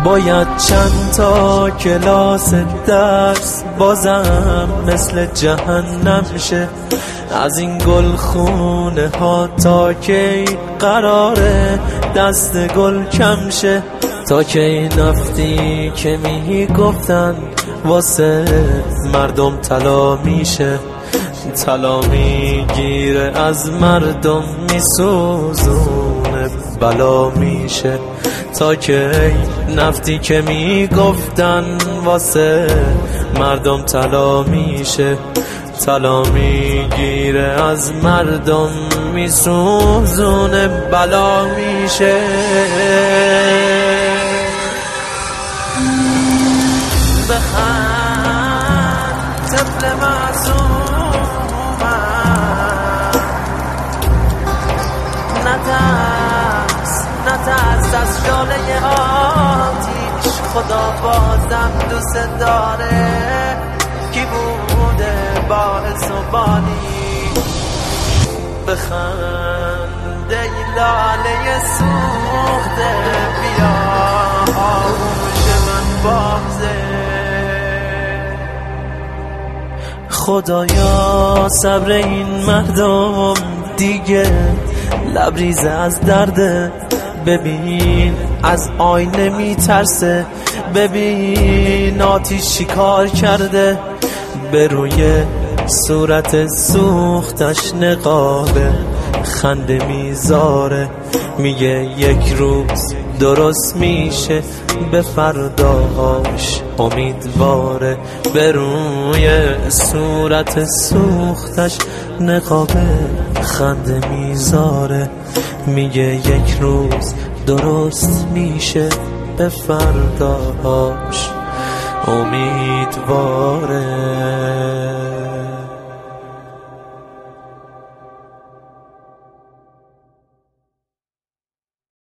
باید چند تا کلاس درس بازم مثل جهنم شه. از این گلخونه ها تا کی قراره دست گل کم شه؟ تا کی نفتی که میگفتن واسه مردم طلا میشه، طلا میگیره از مردم میسوزونه بلا میشه. تا کی نفتی که میگفتن واسه مردم طلا میشه، طلا میگیره از مردم میسوزونه بلا میشه. بخند طفل معصومم، نترس از شعله آتیش، خدا بازم دوست داره. کی بوده باعث و بانی؟ بخند ای لاله سوخته، بیا آغوش من بازه. خدایا صبر این مردم دیگه لبریزه از درده. ببین از آینه میترسه، ببین آتیش شکار کرده. به روی صورت سوختش نقابه خنده میذاره، میگه یک روز درست میشه، به فرداش امیدواره. به روی صورت سوختش نقابه خنده میذاره، میگه یک روز درست میشه، به فرداش امیدواره.